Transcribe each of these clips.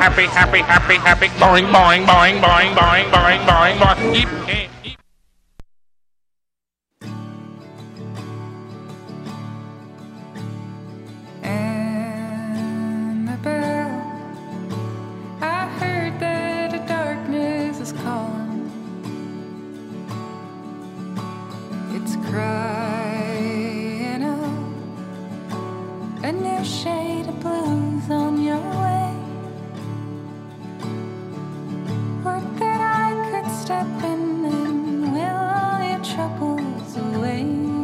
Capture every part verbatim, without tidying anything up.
happy, happy, happy, happy. Boing, boing, boing, boing, boing, boing, boing, boing. Eep, eep, eep. Annabelle, I heard that the darkness is calling. It's crying out a new shade of blues on your way. Would that I could step in and will all your troubles away.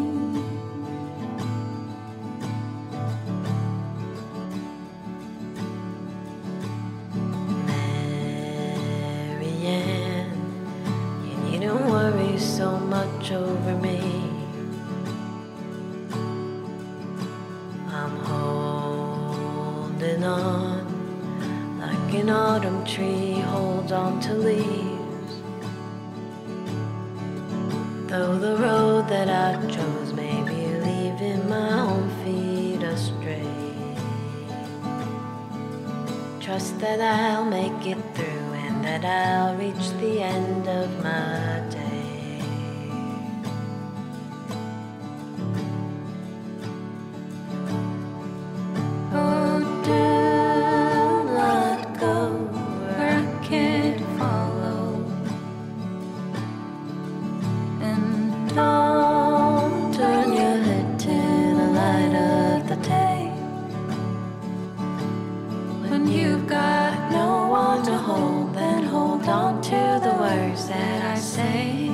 Marianne, you needn't worry so much over me. I'm holding on like an autumn tree holds on to leaves. Though the road that I chose may be leaving my own feet astray, trust that I'll make it through and that I'll reach the end of my day. Oh, do not go where I can't follow, and don't turn your head to the light of the day. When you've got no one to hold, then hold on to the words that I say,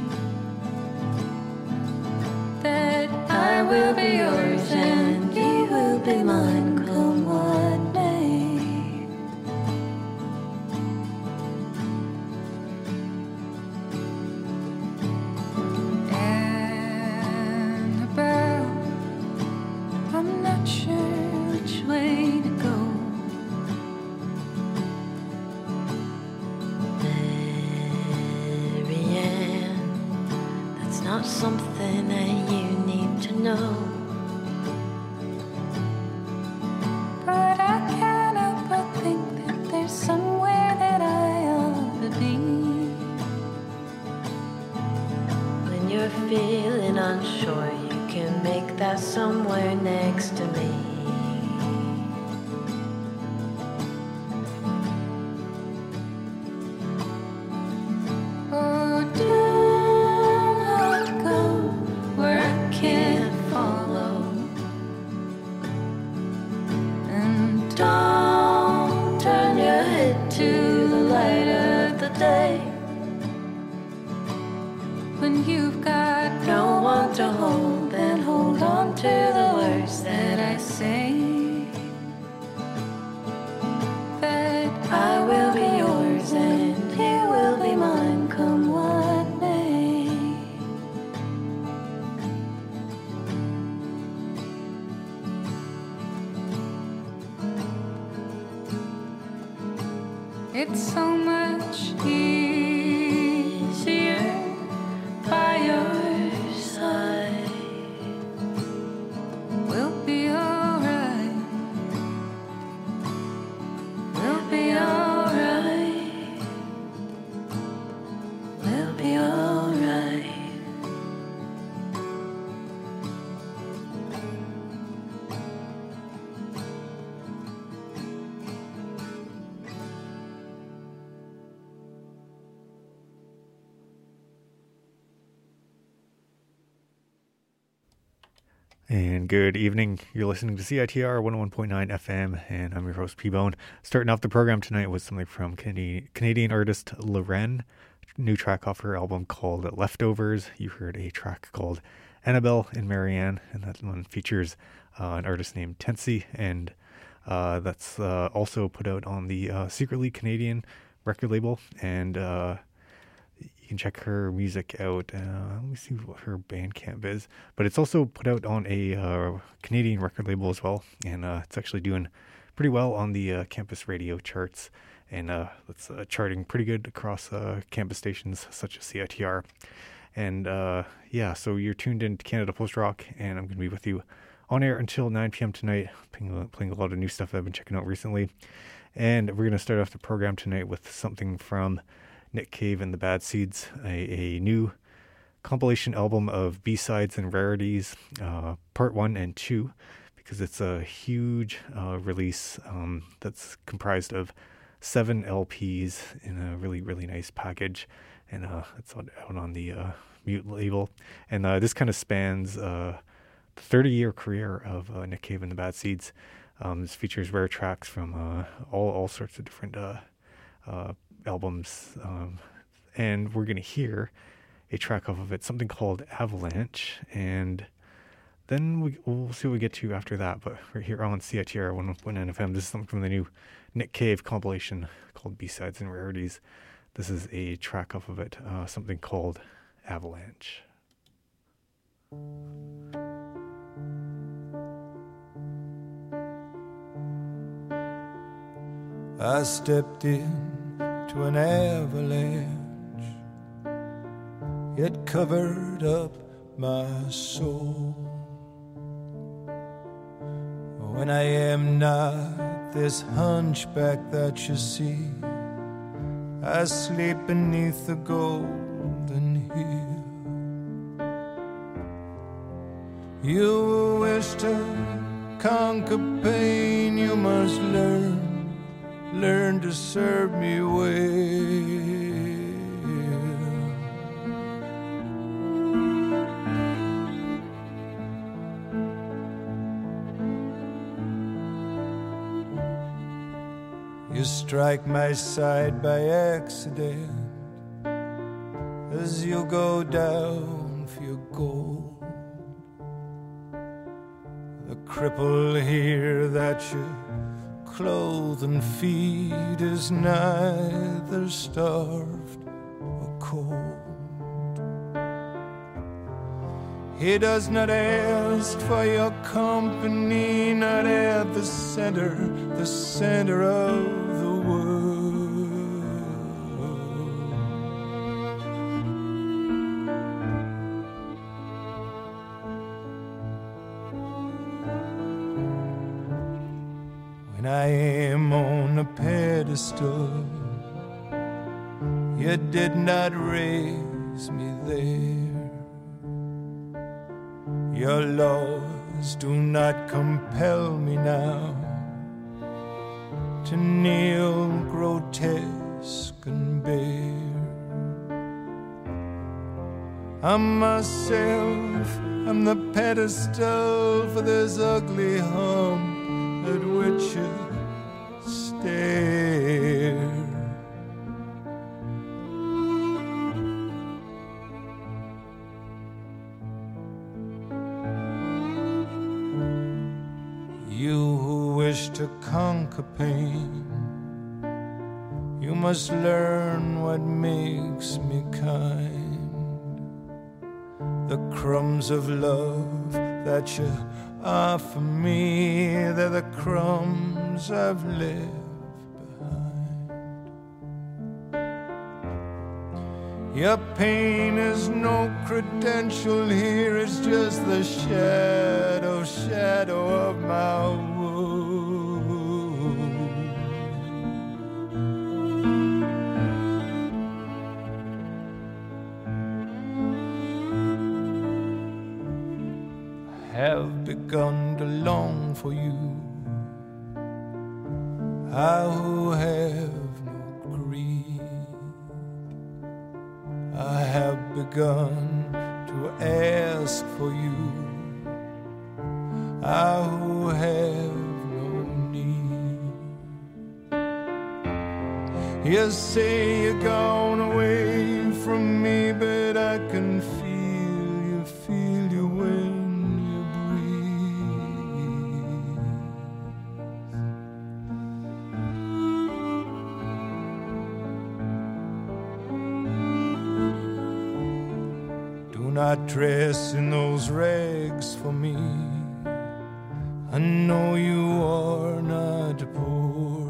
that I will be yours and you will be mine come what may. Annabelle, I'm not sure which way to go. Marianne, that's not something that you need to know. But I can't help but think that there's somewhere that I ought to be. When you're feeling unsure, you can make that somewhere next to me. Oh, do not go where I can't follow, and don't turn your head to the light of the day. When you've got no one to hold, then hold on to the words that I say, that I will be yours and you will be mine come what may. It's so much easier by your side. We'll be alright. We'll be alright. We'll be alright. And good evening. You're listening to C I T R one oh one point nine F M, and I'm your host, P-Bone. Starting off the program tonight with something from Canadian, Canadian artist Loren. New track off her album called Leftovers. You heard a track called Annabelle and Marianne, and that one features uh, an artist named Tensi, and uh, that's uh, also put out on the uh, Secretly Canadian record label, and uh, you can check her music out. Uh, let me see what her Bandcamp is. But it's also put out on a uh, Canadian record label as well. And uh, it's actually doing pretty well on the uh, campus radio charts. And uh, it's uh, charting pretty good across uh, campus stations such as C I T R. And uh, yeah, so you're tuned in to Canada Post Rock. And I'm going to be with you on air until nine p.m. tonight. Playing, playing a lot of new stuff that I've been checking out recently. And we're going to start off the program tonight with something from Nick Cave and the Bad Seeds, a, a new compilation album of B-sides and rarities, uh, part one and two, because it's a huge uh, release um, that's comprised of seven L Ps in a really, really nice package. And uh, it's out on the uh, Mute label. And uh, this kind of spans uh, the thirty-year career of uh, Nick Cave and the Bad Seeds. Um, this features rare tracks from uh, all, all sorts of different uh, uh, albums. Um, and we're going to hear a track off of it, something called Avalanche, and then we, we'll see what we get to after that. But we're here on C I T R one oh point nine F M. This is something from the new Nick Cave compilation called B-Sides and Rarities. This is a track off of it, uh, something called Avalanche. I stepped in to an avalanche. It covered up my soul. When I am not this hunchback that you see, I sleep beneath the golden hill. You wish to conquer pain, you must learn, learn to serve me well. You strike my side by accident as you go down for your gold. The cripple here that you clothe and feed is neither starved or cold. He does not ask for your company, not at the center, the center of the world. When I am on a pedestal, you did not raise me there. Your laws do not compel me now to kneel grotesque and bare. I'm myself, I'm the pedestal for this ugly hump at which you stare. You who wish to conquer pain, you must learn what makes me kind. The crumbs of love that you offer me, they're the crumbs I've left behind. Your pain is no credential here, it's just the shadow, shadow of my wound. I have begun to long for you, I who have no greed. I have begun to ask for you, I who have no need. You say you're gone away from me, but I can feel you, feel you when you breathe. Do not dress in those rags for me, I know you are not poor.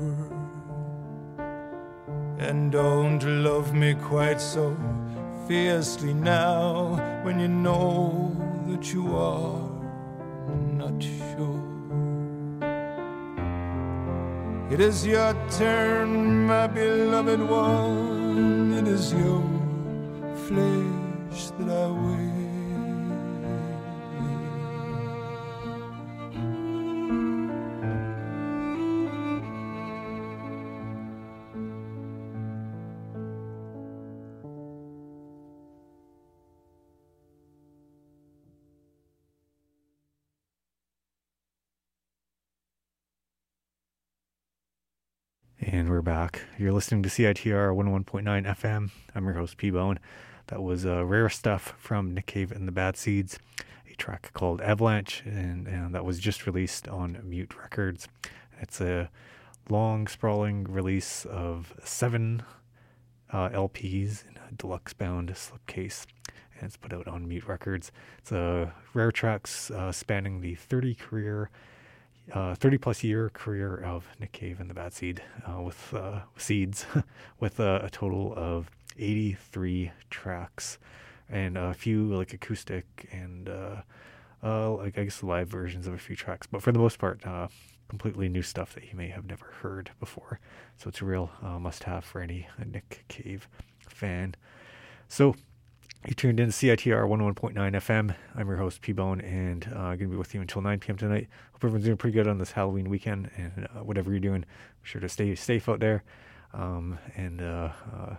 And don't love me quite so fiercely now, when you know that you are not sure. It is your turn, my beloved one. It is your flesh that I wear. And we're back. You're listening to C I T R one oh one point nine F M. I'm your host, P-Bone. That was uh, Rare Stuff from Nick Cave and the Bad Seeds, a track called Avalanche, and, and that was just released on Mute Records. It's a long, sprawling release of seven uh, L Ps in a deluxe-bound slipcase, and it's put out on Mute Records. It's uh, rare tracks uh, spanning the thirty career Uh, thirty plus year career of Nick Cave and the Bad Seed, uh, with uh, Seeds, with uh, a total of eighty-three tracks and a few like acoustic and uh, uh, like I guess live versions of a few tracks, but for the most part, uh, completely new stuff that you may have never heard before. So it's a real uh, must-have for any Nick Cave fan. So you tuned in to C I T R one oh one point nine F M. I'm your host, P-Bone, and I'm uh, going to be with you until nine p.m. tonight. Hope everyone's doing pretty good on this Halloween weekend, and uh, whatever you're doing, be sure to stay safe out there, um, and uh, uh,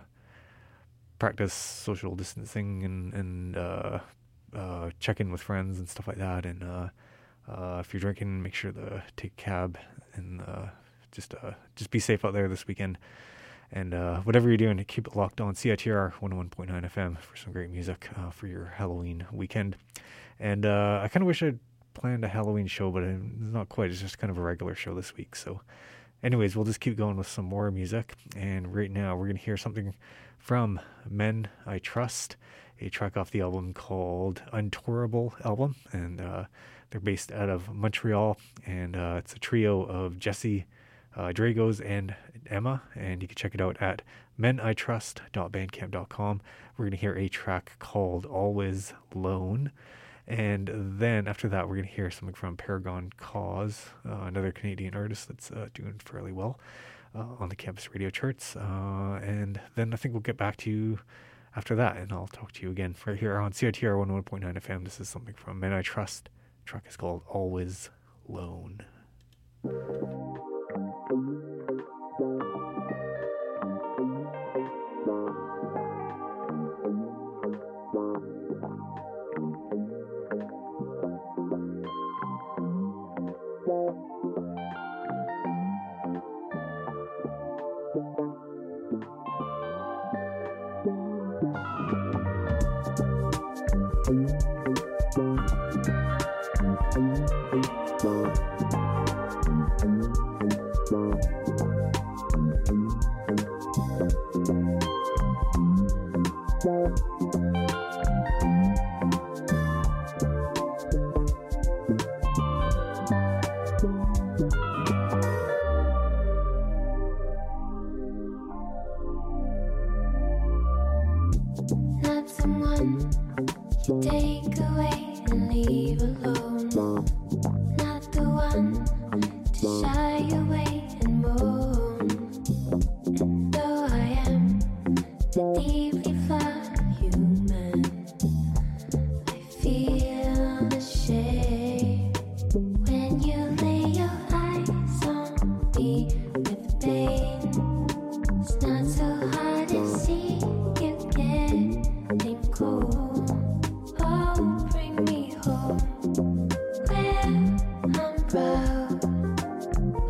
practice social distancing, and, and uh, uh, check in with friends and stuff like that. And uh, uh, if you're drinking, make sure to take a cab, and uh, just, uh, just be safe out there this weekend. And uh, whatever you're doing, keep it locked on C I T R one oh one point nine F M for some great music uh, for your Halloween weekend. And uh, I kind of wish I'd planned a Halloween show, but it's not quite. It's just kind of a regular show this week. So anyways, we'll just keep going with some more music. And right now we're going to hear something from Men I Trust, a track off the album called Untourable Album. And uh, they're based out of Montreal. And uh, it's a trio of Jesse, Uh, Dragos, and Emma, and you can check it out at men I trust dot bandcamp dot com. We're going to hear a track called Always Lone, and then after that we're going to hear something from Paragon Cause, uh, another Canadian artist that's uh, doing fairly well uh, on the campus radio charts, uh, and then I think we'll get back to you after that, and I'll talk to you again right here on C I T R one oh one point nine F M. This is something from Men I Trust. The track is called Always Lone.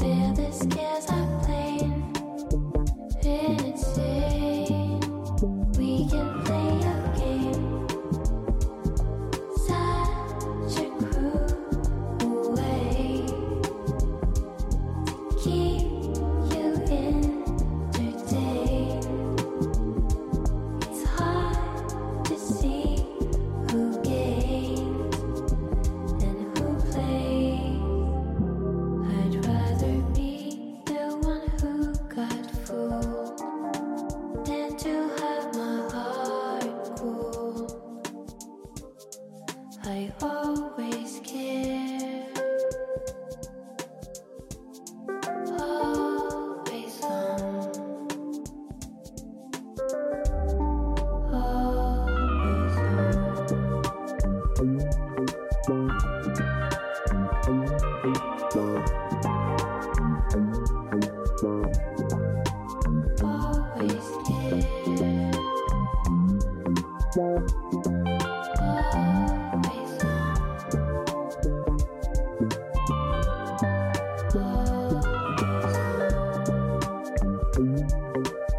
Scares are playing, and it's insane.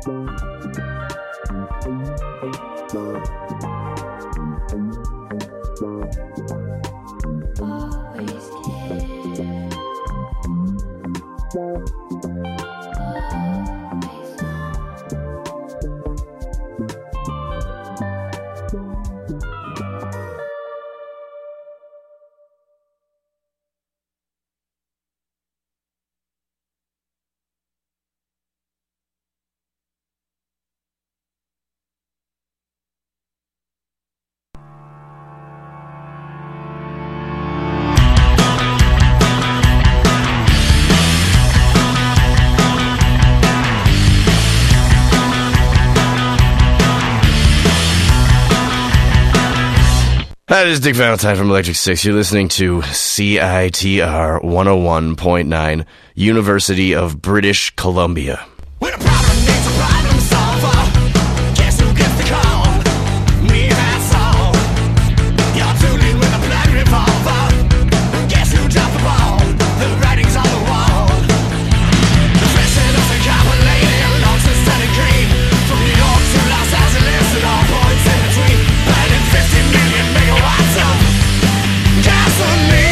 Hi, this is Dick Valentine from Electric Six. You're listening to C I T R one oh one point nine, University of British Columbia. When a problem needs a problem solver, guess who gets the call? Me, that's all. You're tuned in with a black revolver. Guess who dropped the ball? The writing's on the wall. The president of the Carpet long since turning green. From New York to Los Angeles and all points in between. Burning fifty million megawatts of gasoline.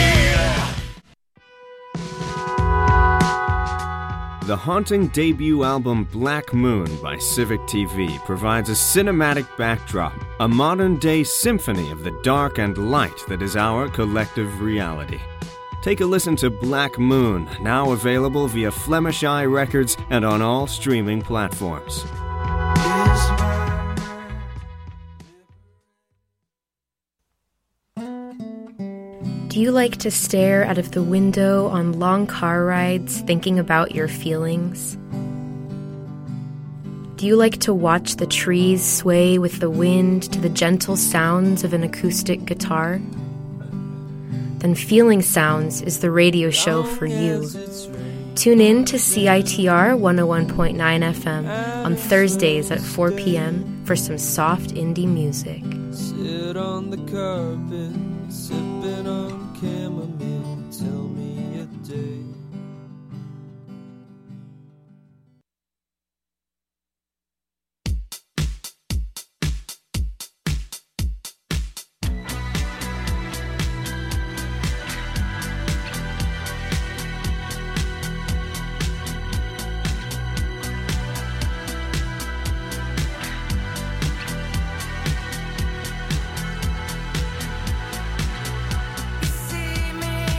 The haunting debut album Black Moon by Civic T V provides a cinematic backdrop, a modern-day symphony of the dark and light that is our collective reality. Take a listen to Black Moon, now available via Flemish Eye Records and on all streaming platforms. Do you like to stare out of the window on long car rides thinking about your feelings? Do you like to watch the trees sway with the wind to the gentle sounds of an acoustic guitar? Then Feeling Sounds is the radio show for you. Tune in to C I T R one oh one point nine F M on Thursdays at four p.m. for some soft indie music. Sit on the carpet, sipping on chamomile, tell me a day. See me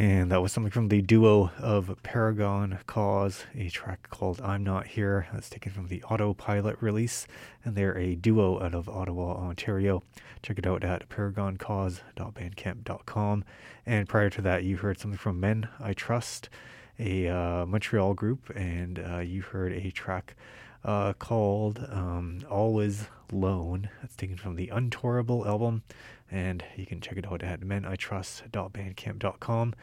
And that was something from the duo of Paragon Cause, a track called I'm Not Here. That's taken from the Autopilot release, and they're a duo out of Ottawa, Ontario. Check it out at paragon cause dot bandcamp dot com. And prior to that, you heard something from Men I Trust, a uh, Montreal group, and uh, you heard a track uh, called um, Always Lone. That's taken from the Untourable album, and you can check it out at men I trust dot bandcamp dot com.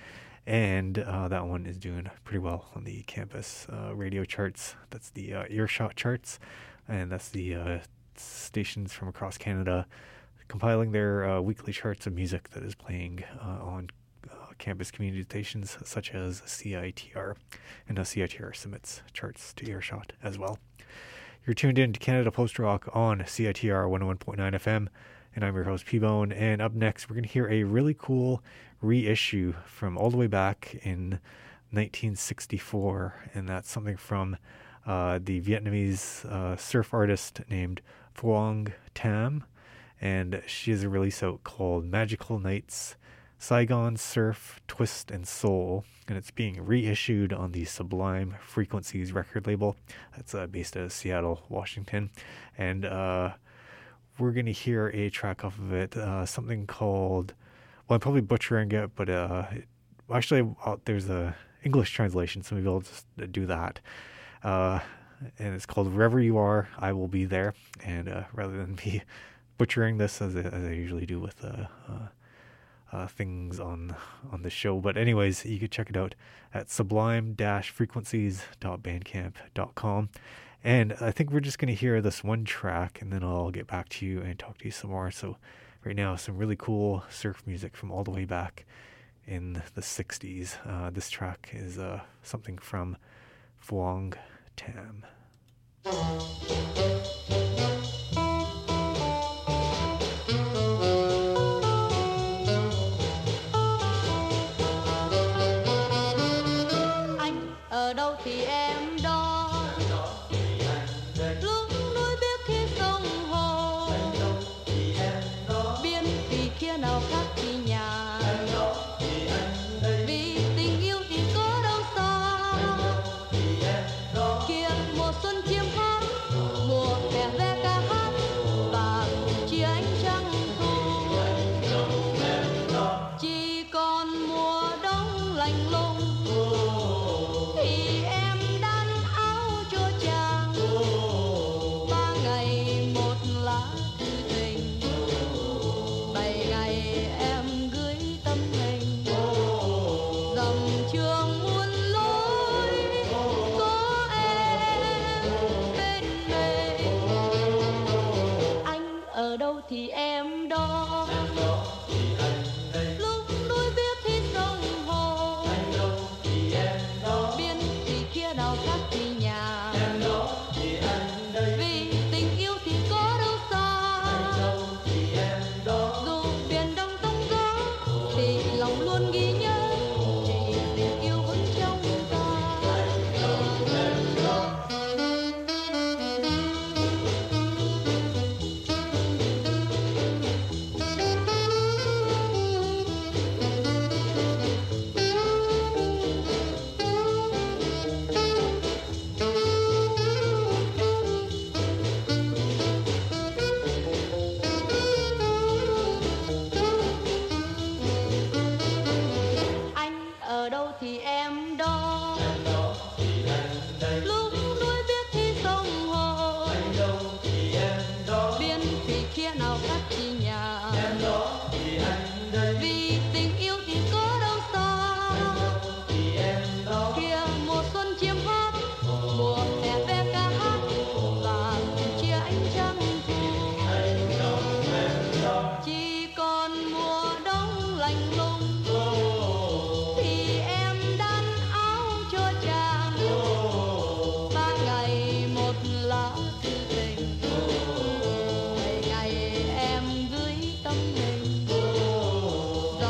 And uh, that one is doing pretty well on the campus uh, radio charts. That's the uh, Earshot charts, and that's the uh, stations from across Canada compiling their uh, weekly charts of music that is playing uh, on uh, campus community stations such as C I T R. And uh, C I T R submits charts to Earshot as well. You're tuned in to Canada Post Rock on C I T R one oh one point nine F M, and I'm your host, P-Bone. And up next, we're going to hear a really cool reissue from all the way back in nineteen sixty-four, and that's something from uh, the Vietnamese uh, surf artist named Phuong Tam, and she has a release out called Magical Nights, Saigon Surf, Twist and Soul, and it's being reissued on the Sublime Frequencies record label. That's uh, based out of Seattle, Washington, and uh, we're going to hear a track off of it, uh, something called, well, I'm probably butchering it, but uh, it, actually I'll, there's a English translation, so maybe I'll just do that. Uh, and it's called Wherever You Are, I Will Be There, and uh, rather than me butchering this as I, as I usually do with uh, uh, uh, things on on the show. But anyways, you can check it out at sublime dash frequencies dot bandcamp dot com. And I think we're just going to hear this one track, and then I'll get back to you and talk to you some more. So right now, some really cool surf music from all the way back in the sixties. Uh, this track is uh, something from Phuong Tam. Anh ở đâu thì em đó, lúc núi biết khi sông hồ, biên thì kia nào khác thì nhà, vì tình yêu thì có đâu xa. Kia mùa xuân chiêm hát, mùa hè ve ca hát, và chia ánh trăng thu. Chỉ còn mùa đông lạnh lùng thì em đan áo cho chàng. Ba ngày một lá thư tình, bảy ngày em gửi tâm hình. Dầm trường muôn lối có em bên mình. Anh ở đâu thì em đó, lúc núi biết thì sông hồ, biên thì kia nào khác thì nhà, vì tình yêu thì có đâu xa. Dù biển đông tông gió thì lòng luôn ghi nhớ, chỉ tình yêu vẫn trong ta. Anh ở đâu thì em đó, lúc núi biết thì sông hồ, biên thủy kia nào khác thì nhà, vì tình yêu thì có đâu xa. Kia mùa xuân chiêm hát, mùa hè ve ca hát, và chia ánh trăng thu. Chỉ còn mùa đông lạnh lùng thì em đan áo cho chàng. Ba ngày một lá thư tình, bảy ngày em gửi tâm hình.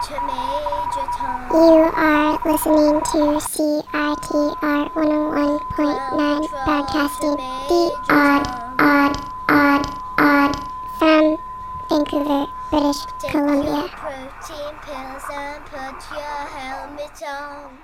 You are listening to C I T R one oh one point nine, broadcasting the odd, odd, odd, odd from Vancouver, British Columbia. Protein pills and put your helmet on.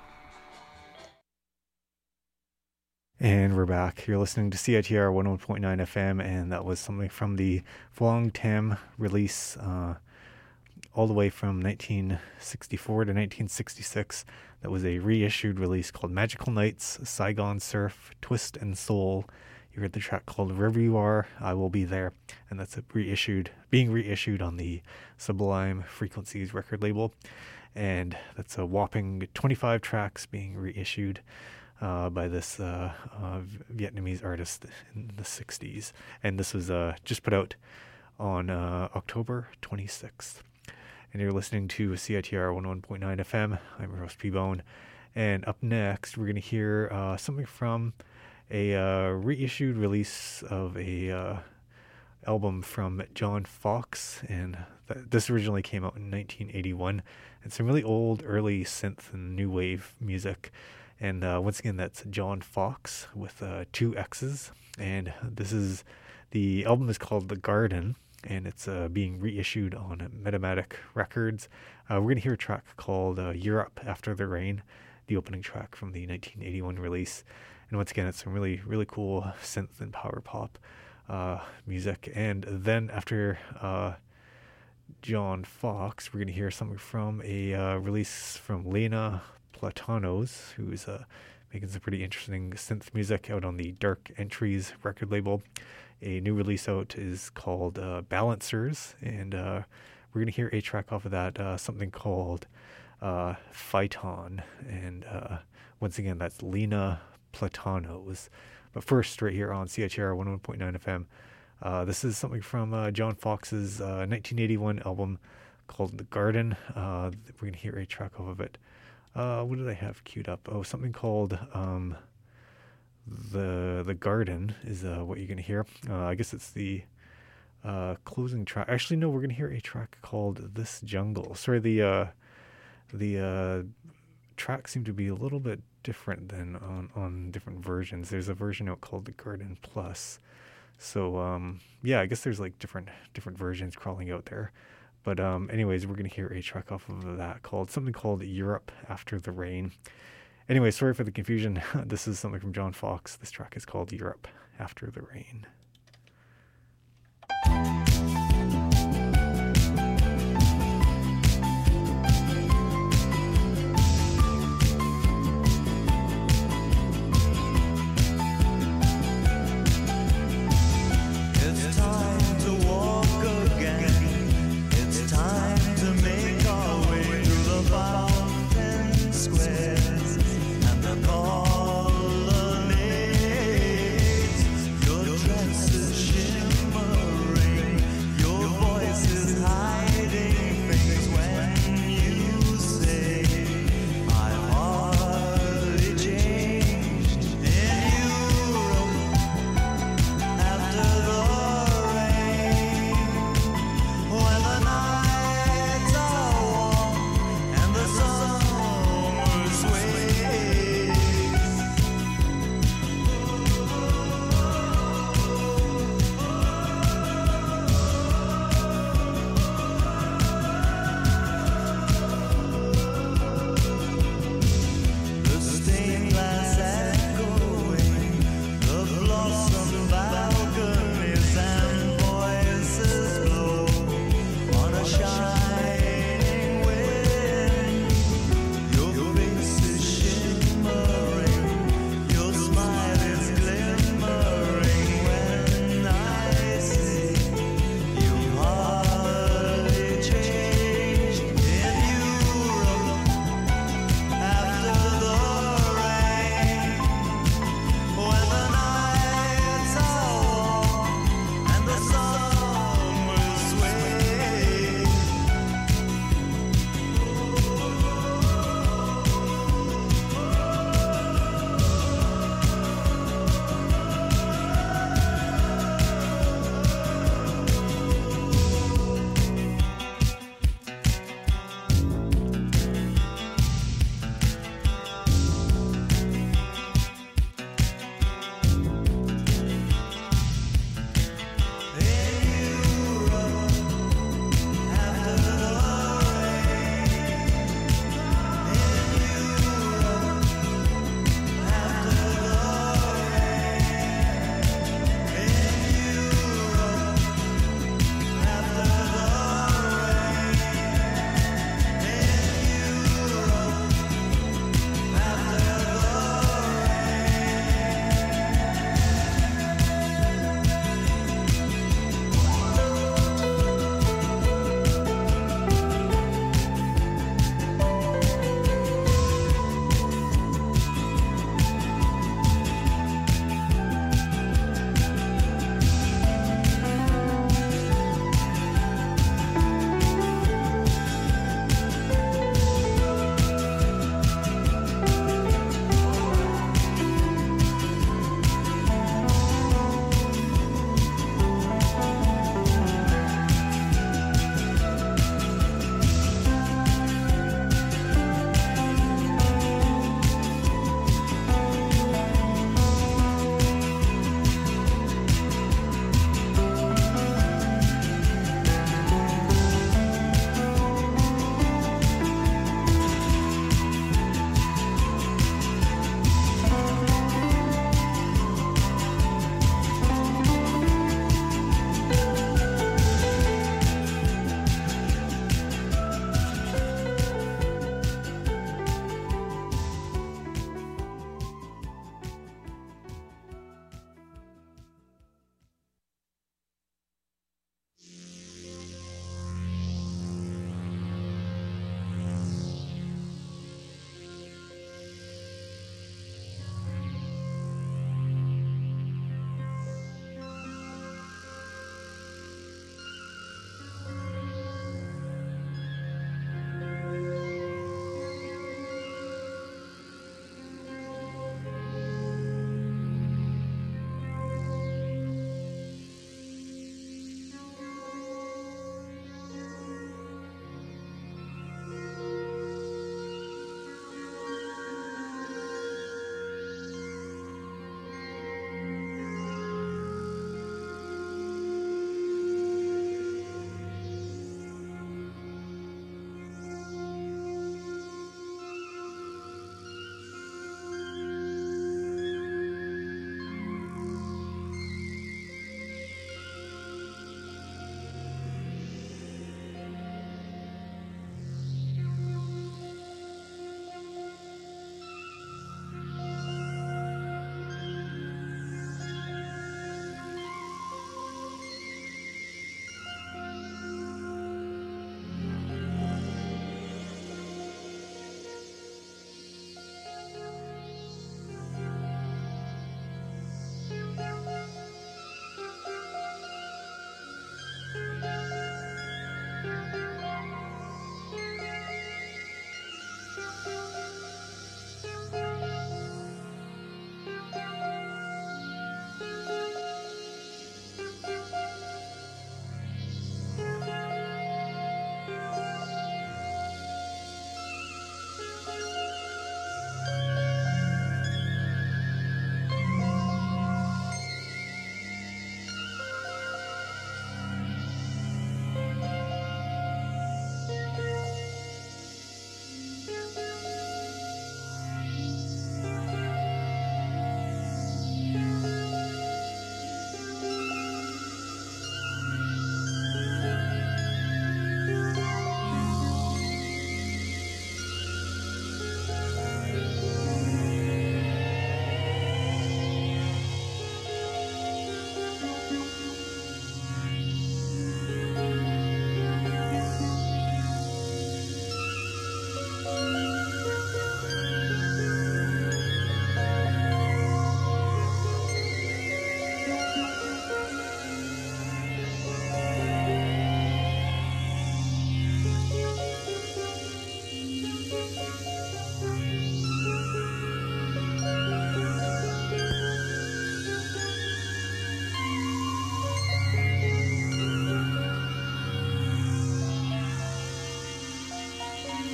And we're back. You're listening to C I T R one oh one point nine F M, and that was something from the Phuong Tam release, uh, all the way from nineteen sixty-four to nineteen sixty-six. That was a reissued release called Magical Nights, Saigon Surf, Twist and Soul. You heard the track called Wherever You Are, I Will Be There, and that's a reissued, being reissued on the Sublime Frequencies record label. And that's a whopping twenty-five tracks being reissued Uh, by this uh, uh, Vietnamese artist in the sixties. And this was uh, just put out on uh, October twenty-sixth. And you're listening to C I T R one oh one point nine F M. I'm your host, P-Bone. And up next, we're going to hear uh, something from a uh, reissued release of a uh, album from John Fox. And th- this originally came out in nineteen eighty-one. And some really old, early synth and new wave music. And uh, once again, that's John Fox with uh, two X's. And this is, the album is called The Garden, and it's uh, being reissued on Metamatic Records. Uh, we're going to hear a track called uh, Europe After the Rain, the opening track from the nineteen eighty-one release. And once again, it's some really, really cool synth and power pop uh, music. And then after uh, John Fox, we're going to hear something from a uh, release from Lena Platanos, who's uh, making some pretty interesting synth music out on the Dark Entries record label. A new release out is called uh, Balancers, and uh, we're going to hear a track off of that, uh, something called uh, Phaeton. And uh, once again, that's Lena Platanos. But first, right here on C I T R one oh one point nine F M, uh, this is something from uh, John Fox's uh, nineteen eighty-one album called The Garden. Uh, we're going to hear a track off of it. Uh, what did I have queued up? Oh, something called um, the the Garden is uh, what you're gonna hear. Uh, I guess it's the uh, closing track. Actually, no, we're gonna hear a track called This Jungle. Sorry, the uh, the uh, tracks seem to be a little bit different than on on different versions. There's a version out called The Garden Plus. So um, yeah, I guess there's like different different versions crawling out there. But um, anyways, we're going to hear a track off of that called something called Europe After the Rain. Anyway, sorry for the confusion. This is something from John Fox. This track is called Europe After the Rain. Your dress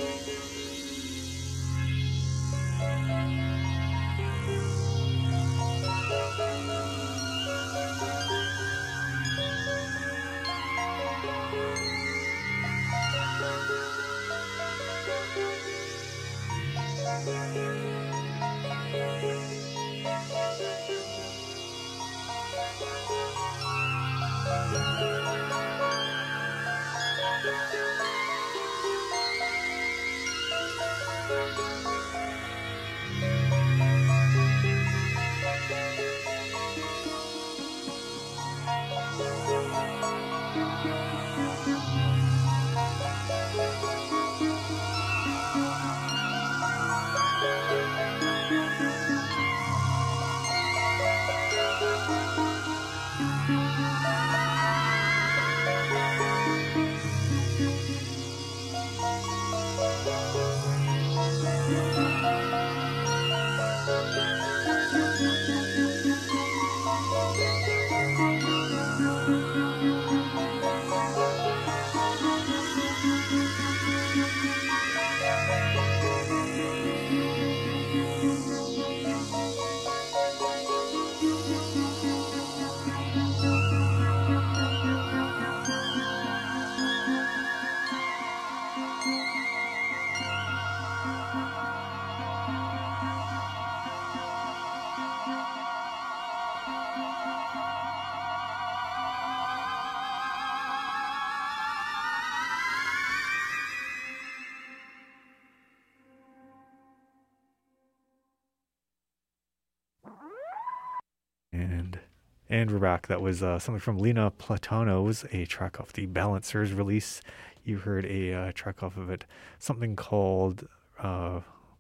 And and we're back. That was uh, something from Lena Platonos, a track off the Balancers release. You heard a uh, track off of it, something called, uh,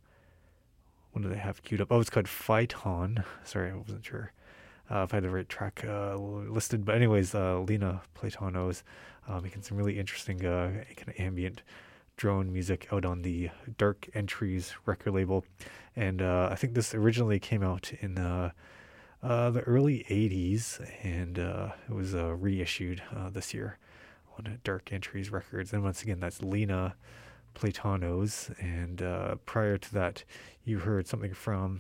what do they have queued up? Oh, it's called Phaeton. Sorry, I wasn't sure uh, if I had the right track uh, listed. But anyways, uh, Lena Platonos uh, making some really interesting uh, kind of ambient drone music out on the Dark Entries record label. And uh, I think this originally came out in uh, uh, the early eighties, and uh, it was uh, reissued uh, this year on Dark Entries Records. And once again, that's Lena Platonos. And uh, prior to that, you heard something from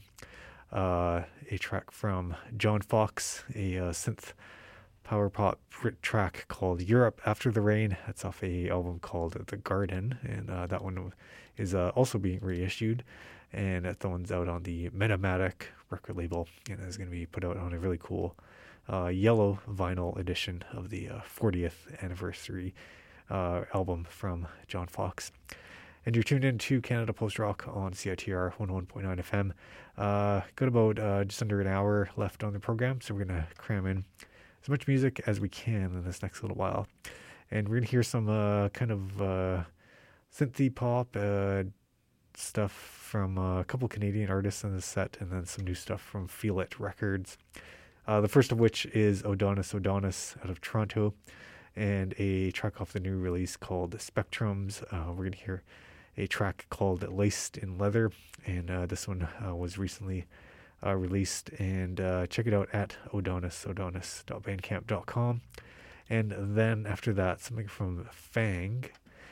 uh, a track from John Fox, a uh, synth power pop track called Europe After the Rain. That's off a album called The Garden, and uh, that one is uh, also being reissued, and that one's out on the Metamatic record label, and is going to be put out on a really cool uh, yellow vinyl edition of the uh, fortieth anniversary uh, album from John Fox. And you're tuned in to Canada Post Rock on C I T R one oh one point nine F M. Uh, got about uh, just under an hour left on the program, so we're going to cram in as much music as we can in this next little while. And we're going to hear some uh, kind of uh, synthy pop uh, stuff from uh, a couple Canadian artists in this set, and then some new stuff from Feel It Records. Uh, the first of which is Odonis Odonis out of Toronto, and a track off the new release called Spectrums. Uh, we're going to hear a track called Laced in Leather, and uh, this one uh, was recently uh, released, and uh, check it out at odonis odonis dot bandcamp dot com. And then after that, something from Fang,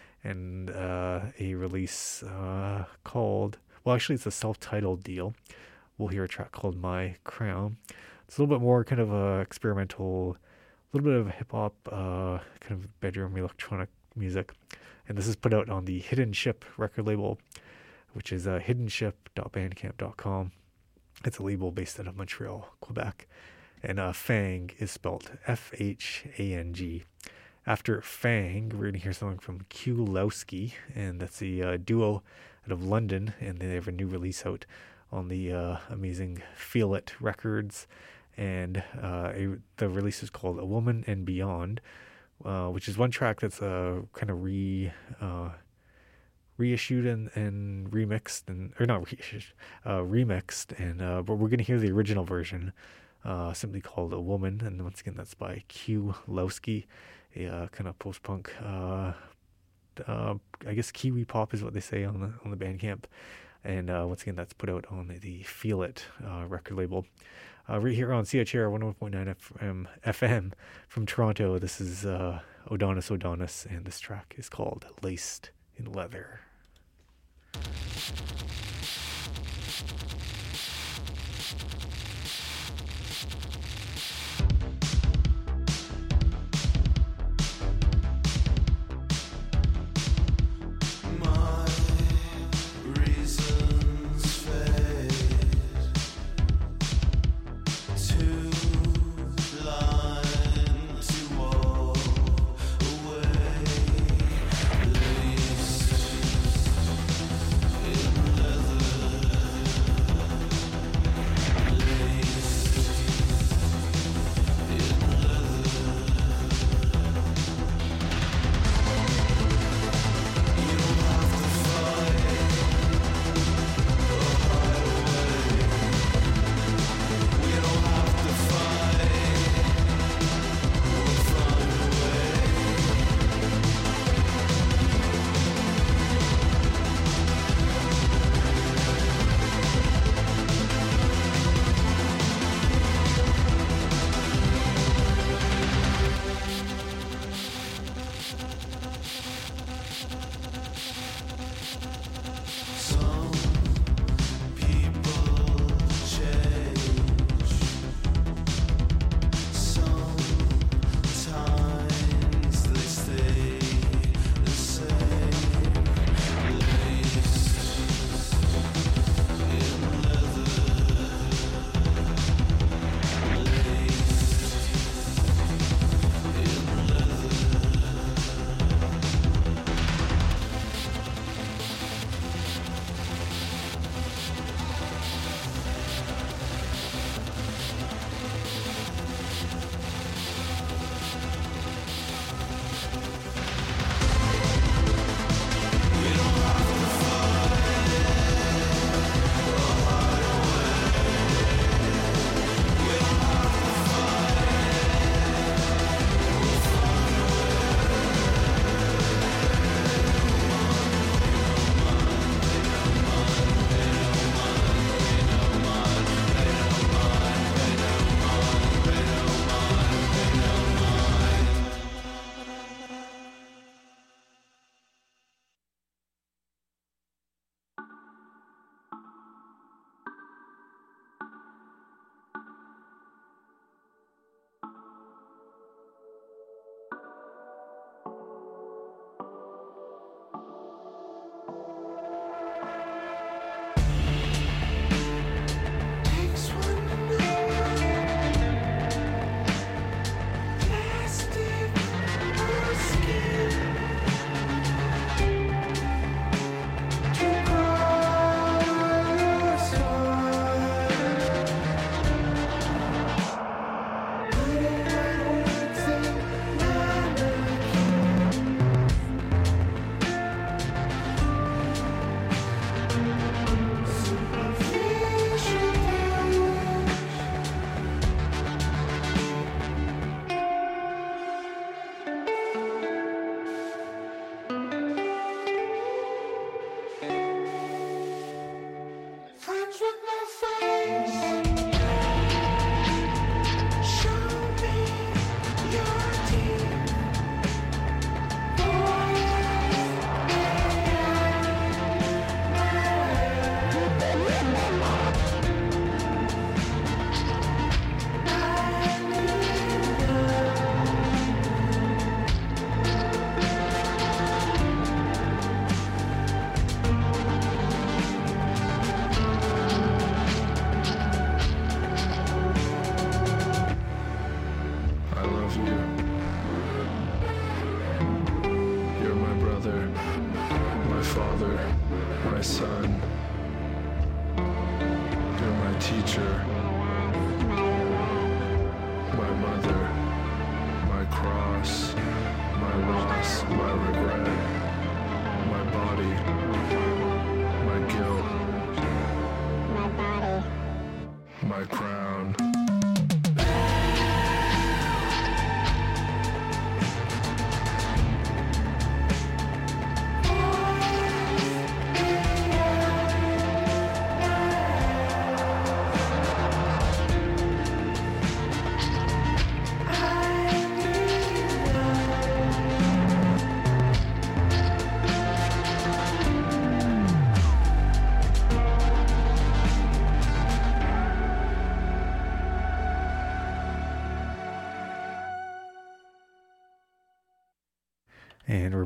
and uh, a release uh, called, well actually it's a self-titled deal. We'll hear a track called My Crown. It's a little bit more kind of uh, experimental, a little bit of hip-hop, uh, kind of bedroom electronic music. And this is put out on the Hidden Ship record label, which is uh, hidden ship dot bandcamp dot com. It's a label based out of Montreal, Quebec. And uh, Fang is spelled F H A N G. After Fang, we're going to hear something from Kulowski, and that's the uh, duo out of London, and they have a new release out on the uh, amazing Feel It Records. And uh, a, the release is called A Woman and Beyond, uh, which is one track that's uh, kind of re uh, reissued and, and remixed, and or not reissued, uh, remixed. And uh, but we're gonna hear the original version, uh, simply called A Woman. And once again, that's by Kulowski, a uh, kind of post punk. Uh, uh, I guess Kiwi pop is what they say on the on the Bandcamp. And uh, once again, that's put out on the Feel It uh, record label. Uh, right here on C H R one oh one point nine F M, F M from Toronto, this is uh, Odonis Odonis, and this track is called Laced in Leather.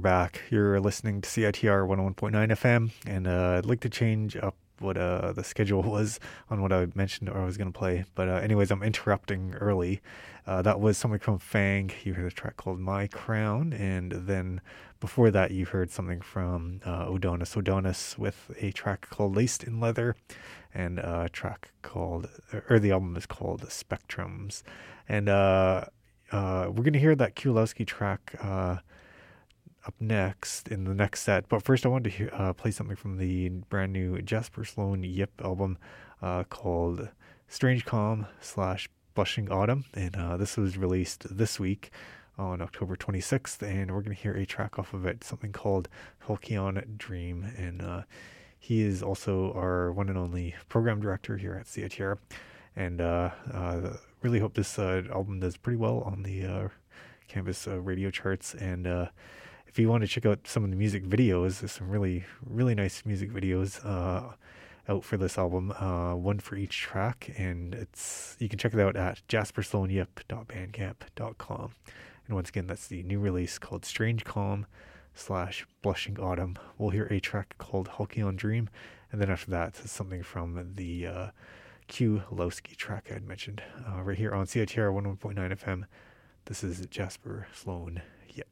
back. You're listening to C I T R one oh one point nine F M, and uh, I'd like to change up what uh, the schedule was on what I mentioned or I was going to play. But uh, anyways, I'm interrupting early. Uh, that was something from Fang. You heard a track called My Crown, and then before that you heard something from uh, Odonis Odonis with a track called Laced in Leather, and a track called, or the album is called Spectrums. And uh, uh, we're going to hear that Kulowski track uh, up next in the next set. But first I wanted to hear, uh, play something from the brand new Jasper Sloan Yip album uh, called Strange Calm slash Blushing Autumn. And uh, this was released this week on October twenty-sixth. And we're going to hear a track off of it, something called Halcyon Dream. And uh, he is also our one and only program director here at C I T R. And uh, uh, really hope this uh, album does pretty well on the uh, Canvas uh, radio charts. And uh, if you want to check out some of the music videos, there's some really, really nice music videos uh, out for this album, uh, one for each track. And it's you can check it out at jasper sloan yip dot bandcamp dot com. And once again, that's the new release called Strange Calm slash Blushing Autumn. We'll hear a track called Halcyon Dream. And then after that, something from the uh, Kulowski track I had mentioned uh, right here on C I T R one oh one point nine F M. This is Jasper Sloan Yip.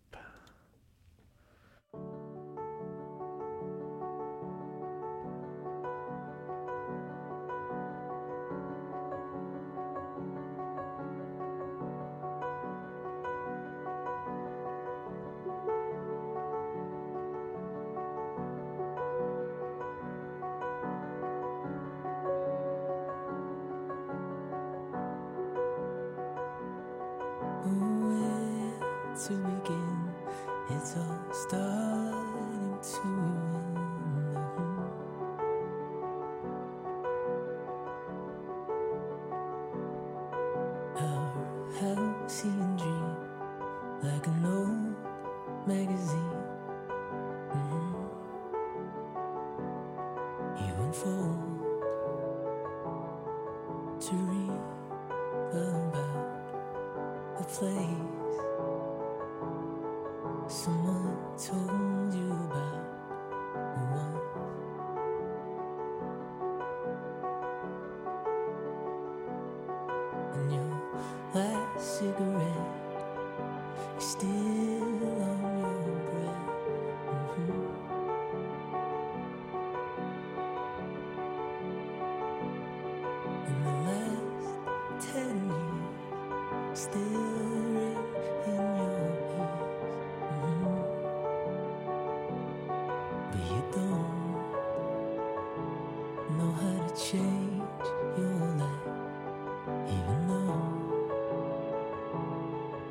To begin, it's all starting to end. Our halcyon dream, like an old magazine. Mm-hmm. You unfold to read about a place someone told you about once. And your last cigarette is still on your breath. Mm-hmm. And the last ten years still ring in your ears. But you don't know how to change your life, even though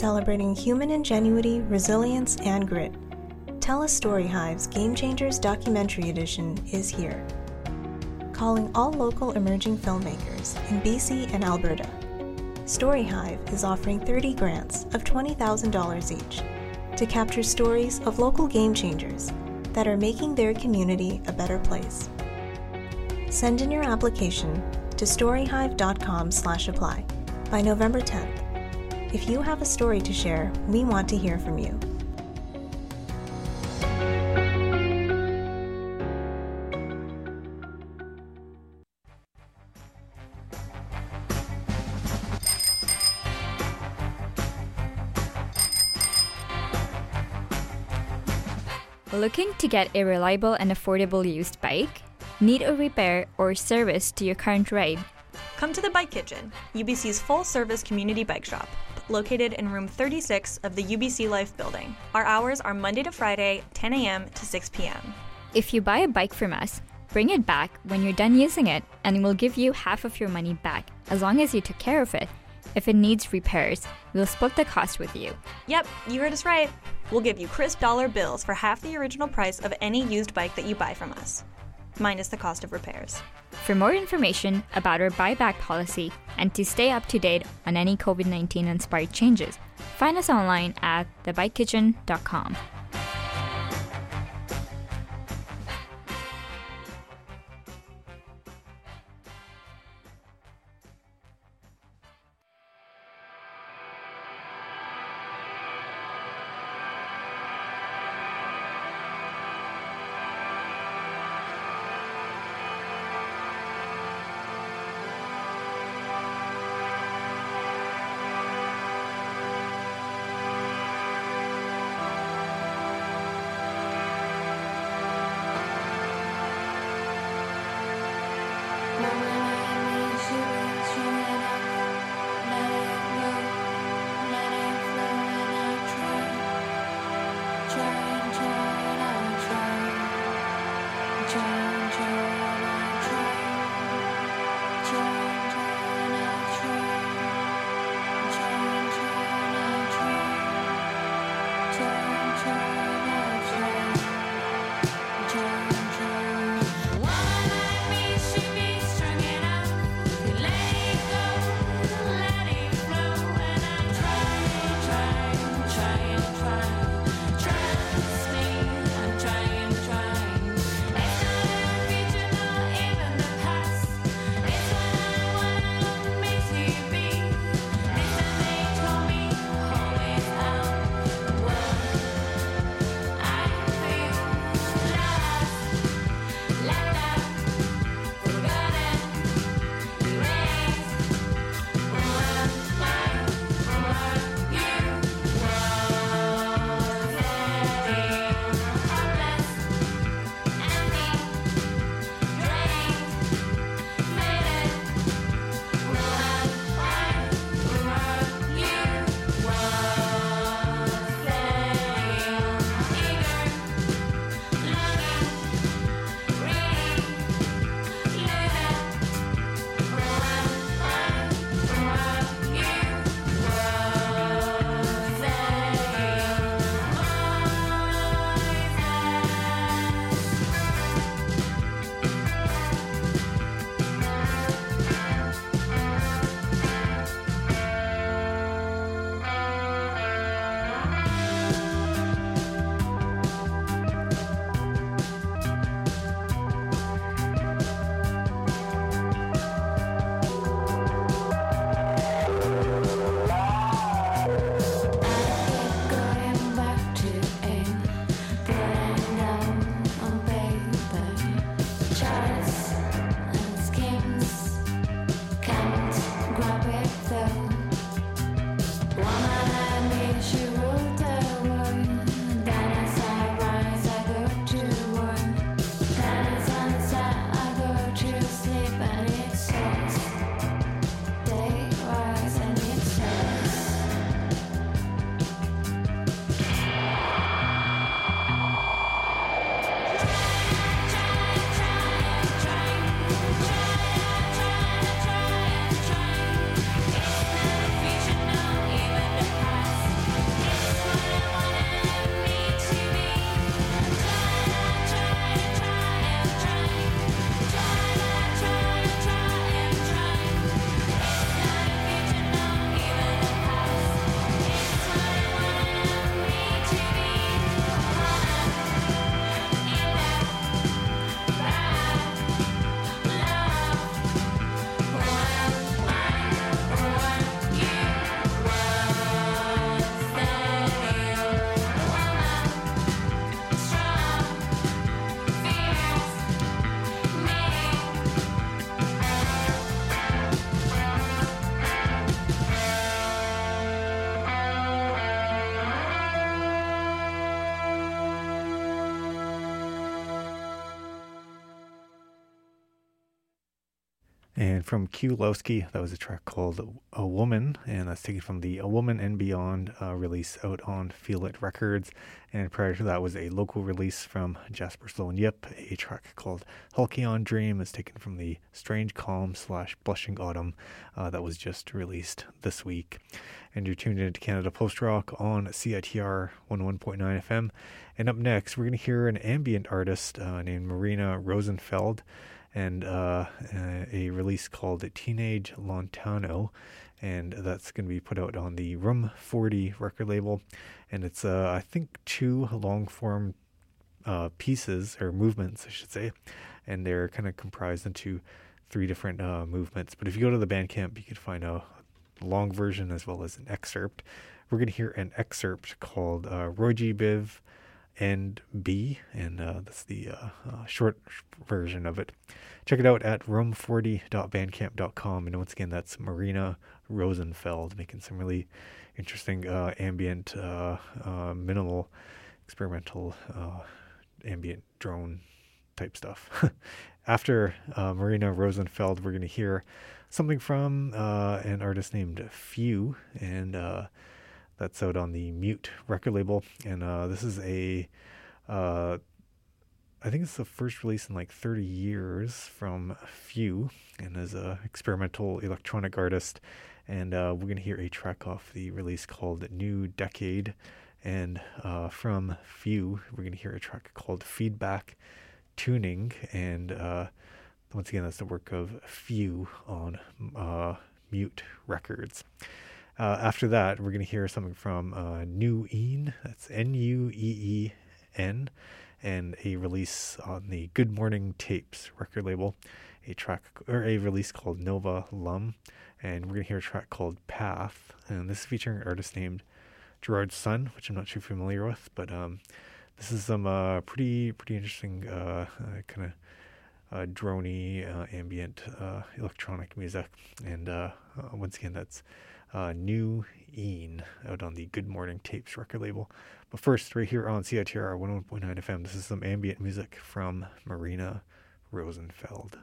celebrating human ingenuity, resilience, and grit. Tell Us Story Hive's Game Changers Documentary Edition is here. Calling all local emerging filmmakers in B C and Alberta. Story Hive is offering thirty grants of twenty thousand dollars each to capture stories of local game changers that are making their community a better place. Send in your application to storyhive dot com slash apply by November tenth. If you have a story to share, we want to hear from you. Looking to get a reliable and affordable used bike? Need a repair or service to your current ride? Come to the Bike Kitchen, U B C's full-service community bike shop, located in room thirty-six of the U B C Life building. Our hours are Monday to Friday, ten a.m. to six p.m. If you buy a bike from us, bring it back when you're done using it and we'll give you half of your money back as long as you took care of it. If it needs repairs, we'll split the cost with you. Yep, you heard us right. We'll give you crisp dollar bills for half the original price of any used bike that you buy from us, minus the cost of repairs. For more information about our buyback policy and to stay up to date on any COVID nineteen inspired changes, find us online at the bike kitchen dot com. And from Kulowski, that was a track called A Woman, and that's taken from the A Woman and Beyond uh, release out on Feel It Records. And prior to that was a local release from Jasper Sloan Yip, a track called Halcyon Dream. It's taken from the Strange Calm slash Blushing Autumn uh, that was just released this week. And you're tuned into Canada Post Rock on C I T R one oh one point nine F M. And up next, we're going to hear an ambient artist uh, named Marina Rosenfeld, and uh, uh, a release called Teenage Lontano, and that's going to be put out on the Room forty record label. And it's, uh, I think, two long-form uh, pieces, or movements, I should say, and they're kind of comprised into three different uh, movements. But if you go to the Bandcamp, you can find a long version as well as an excerpt. We're going to hear an excerpt called uh, Roji Biv and B, and uh, that's the uh, uh, short version of it. Check it out at room forty dot bandcamp dot com, and once again, that's Marina Rosenfeld, making some really interesting uh, ambient, uh, uh, minimal, experimental, uh, ambient drone type stuff. After uh, Marina Rosenfeld, we're going to hear something from uh, an artist named Few, and uh, that's out on the Mute record label. And uh, this is a, uh, I think it's the first release in like thirty years from Few, and as a experimental electronic artist. And uh, we're going to hear a track off the release called New Decade. And uh, from Few, we're going to hear a track called Feedback Tuning. And uh, once again, that's the work of Few on uh, Mute Records. Uh, after that, we're going to hear something from uh, New Een, that's N U E E N, and a release on the Good Morning Tapes record label, a track or a release called Nova Lum, and we're going to hear a track called Path, and this is featuring an artist named Gerard Sun, which I'm not too familiar with, but um, this is some uh, pretty pretty interesting uh, uh, kind of uh, droney, uh, ambient uh, electronic music, and uh, uh, once again, that's Uh, New Een out on the Good Morning Tapes record label. But first, right here on C I T R one oh one point nine F M, this is some ambient music from Marina Rosenfeld.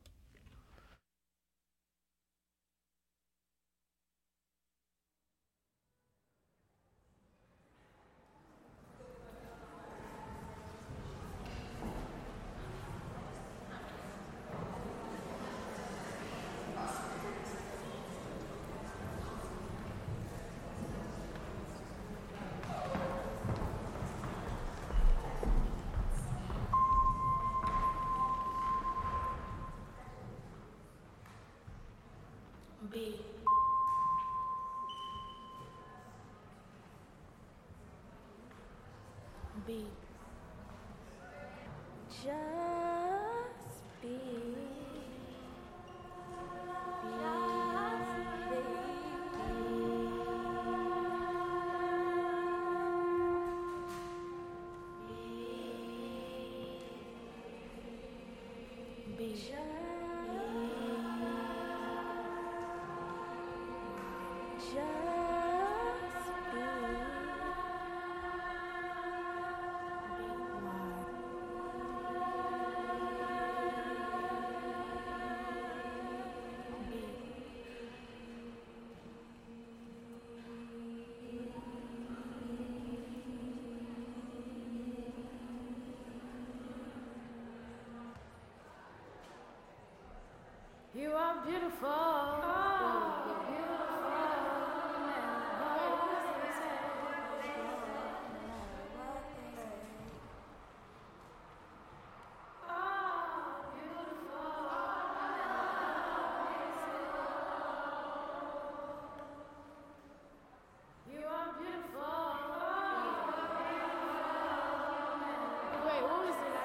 B. B. Just be. Be. Be. You are beautiful. Oh, you're Wait, what was it?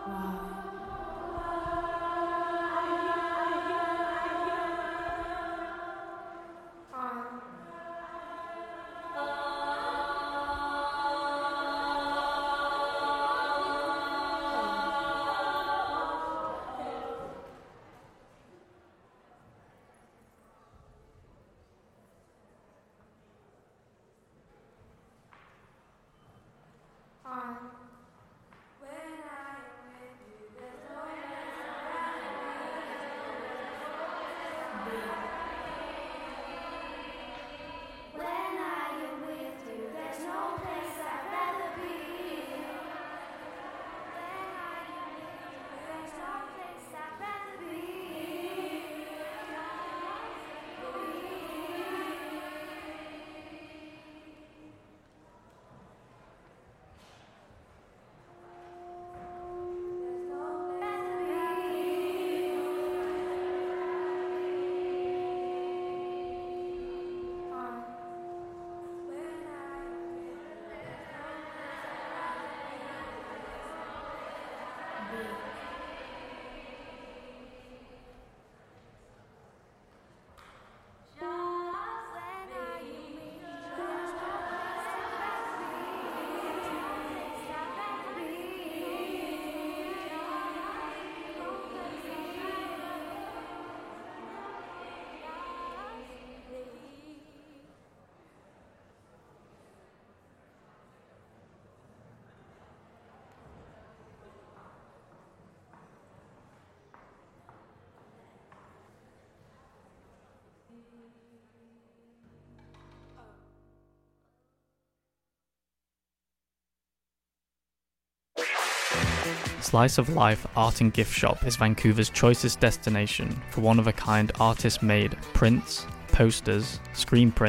Slice of Life Art and Gift Shop is Vancouver's choicest destination for one-of-a-kind artist-made prints, posters, screen prints.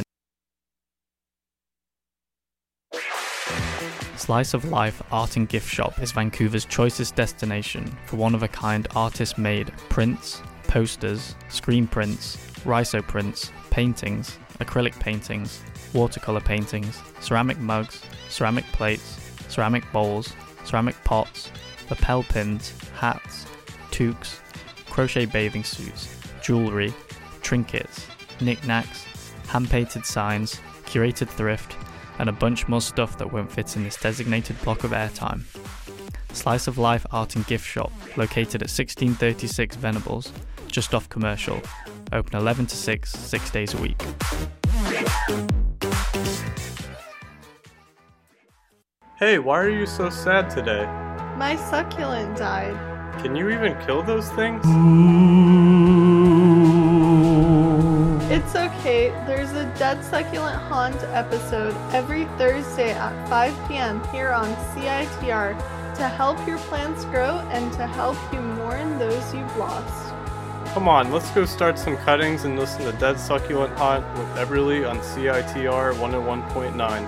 Slice of Life Art and Gift Shop is Vancouver's choicest destination for one-of-a-kind artist-made prints, posters, screen prints, rhizo prints, paintings, acrylic paintings, watercolor paintings, ceramic mugs, ceramic plates, ceramic bowls, ceramic pots, lapel pins, hats, toques, crochet bathing suits, jewellery, trinkets, knickknacks, hand-painted signs, curated thrift, and a bunch more stuff that won't fit in this designated block of airtime. Slice of Life Art and Gift Shop, located at sixteen thirty-six Venables, just off Commercial, open eleven to six, six days a week. Hey, why are you so sad today? My succulent died. Can you even kill those things? It's okay, there's a Dead Succulent Haunt episode every Thursday at five p.m. here on C I T R to help your plants grow and to help you mourn those you've lost. Come on, let's go start some cuttings and listen to Dead Succulent Haunt with Everly on C I T R one oh one point nine.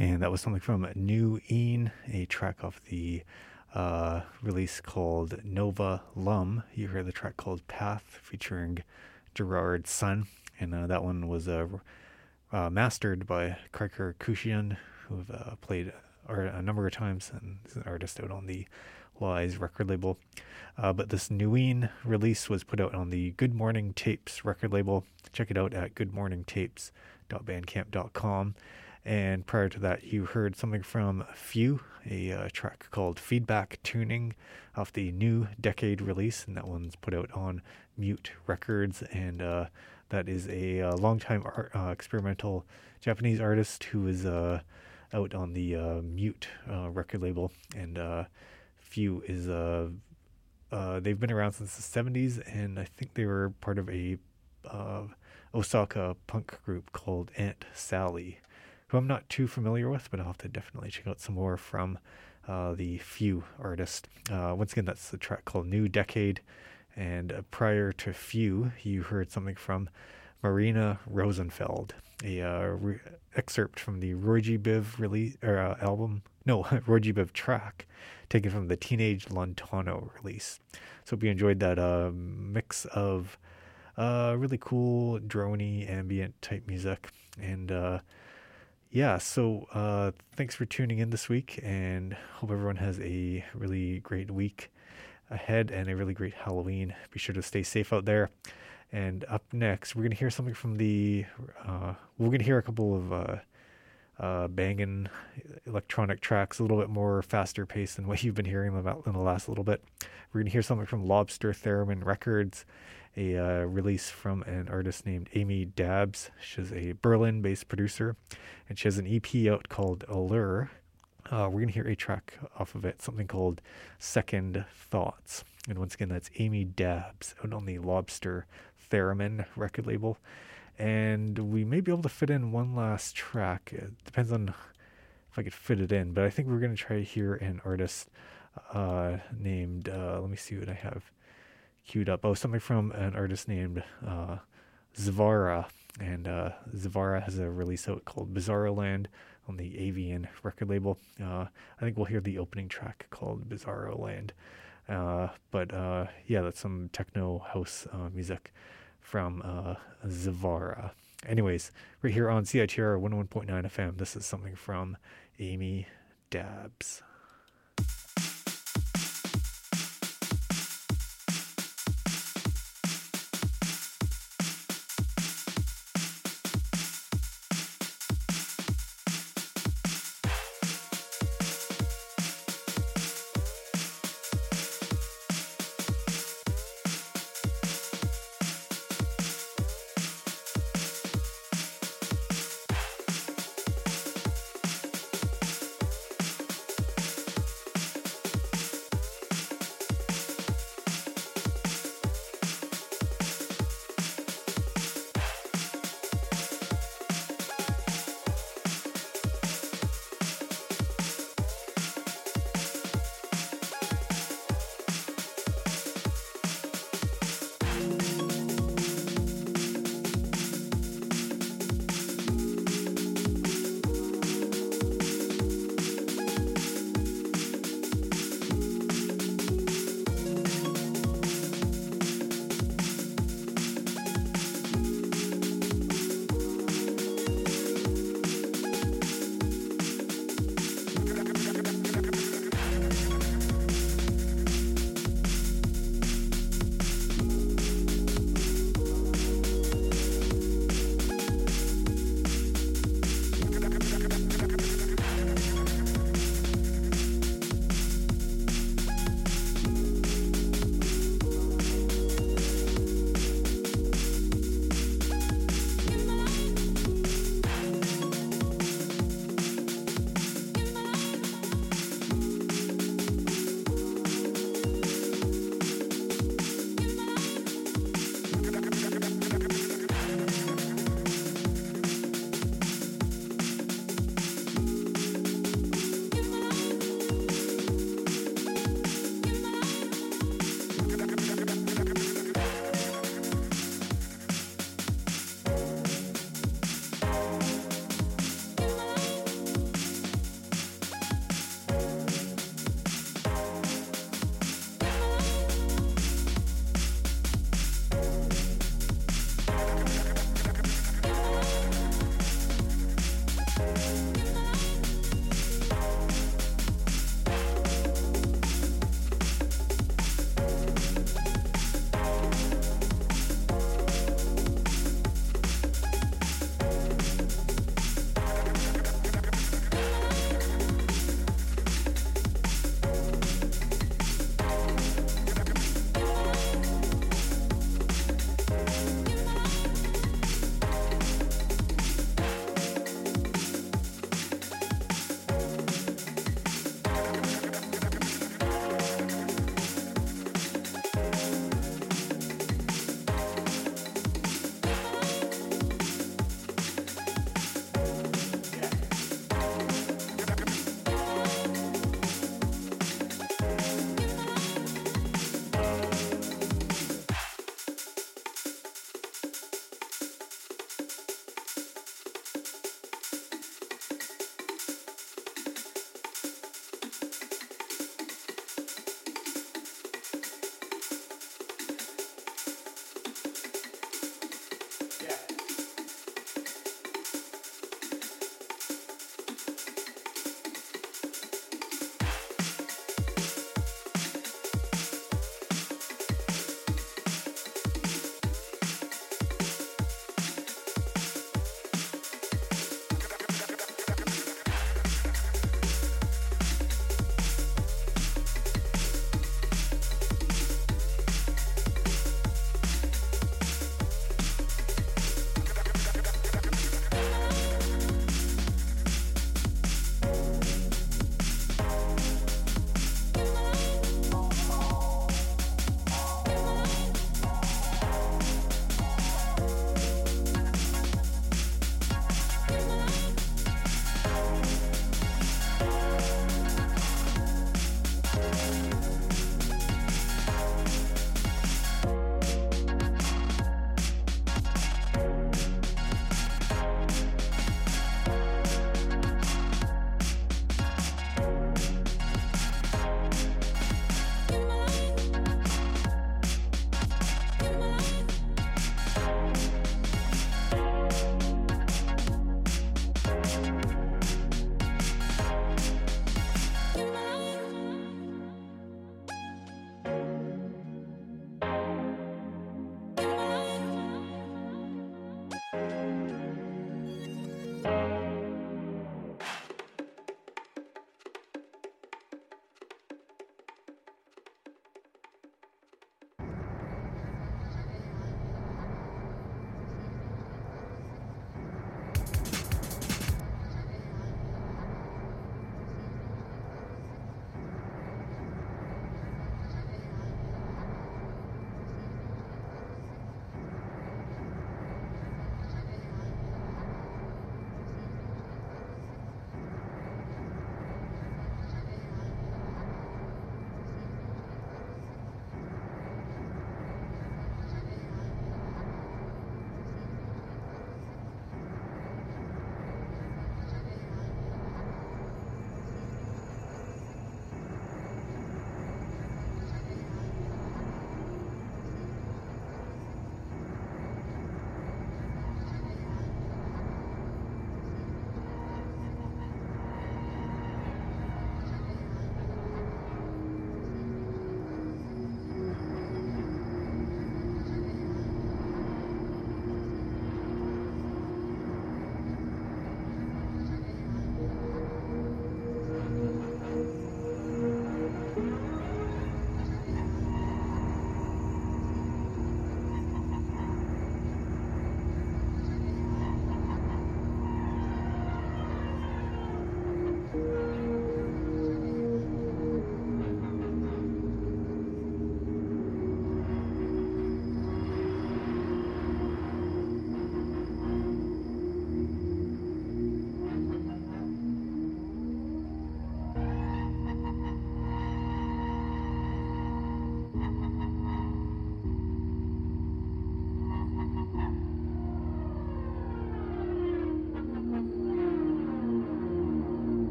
And that was something from New Een, a track off the uh, release called Nova Lum. You heard the track called Path featuring Gerard Sun. And uh, that one was uh, uh, mastered by Kriker Kushian, who've uh, played or a number of times and is an artist out on the Lies record label. Uh, but this New Een release was put out on the Good Morning Tapes record label. Check it out at good morning tapes dot bandcamp dot com. And prior to that, you heard something from Few, a uh, track called Feedback Tuning off the New Decade release, and that one's put out on Mute Records. And uh, that is a uh, longtime art, uh, experimental Japanese artist who is uh, out on the uh, Mute uh, record label. And uh, Few is uh, uh, they've been around since the seventies, and I think they were part of a uh, Osaka punk group called Aunt Sally, who I'm not too familiar with, but I'll have to definitely check out some more from uh, the Few artist. Uh, once again, that's the track called New Decade. And uh, prior to Few, you heard something from Marina Rosenfeld, a uh, re- excerpt from the Roy G. Biv release, or, uh, album, no, Roy G. Biv track, taken from the Teenage Lontano release. So hope you enjoyed that uh, mix of uh, really cool, droney, ambient type music. And uh, yeah, so uh, thanks for tuning in this week, and hope everyone has a really great week ahead and a really great Halloween. Be sure to stay safe out there. And up next, we're going to hear something from the, uh, we're going to hear a couple of uh, uh, banging electronic tracks, a little bit more faster paced than what you've been hearing about in the last little bit. We're going to hear something from Lobster Theremin Records, a uh, release from an artist named Amy Dabbs. She's a Berlin-based producer, and she has an E P out called Allure. Uh, we're going to hear a track off of it, something called Second Thoughts. And once again, that's Amy Dabbs out on the Lobster Theremin record label. And we may be able to fit in one last track. It depends on if I could fit it in. But I think we're going to try to hear an artist uh, named, uh, let me see what I have queued up. Oh, something from an artist named uh, Zvara. And uh, Zvara has a release out called Bizarro Land on the Avian record label. Uh, I think we'll hear the opening track called Bizarro Land. Uh, but uh, yeah, that's some techno house uh, music from uh, Zvara. Anyways, right here on C I T R one oh one point nine F M, this is something from Amy Dabbs.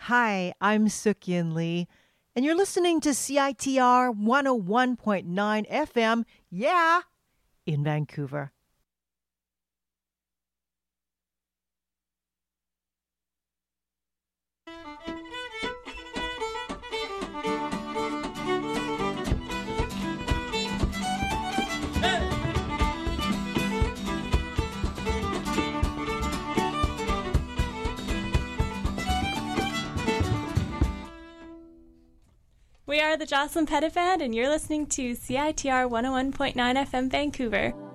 Hi, I'm Suk-Yin Lee, and you're listening to C I T R one oh one point nine F M, yeah, in Vancouver. We are the Jocelyn Pettit Band, and you're listening to C I T R one oh one point nine F M Vancouver.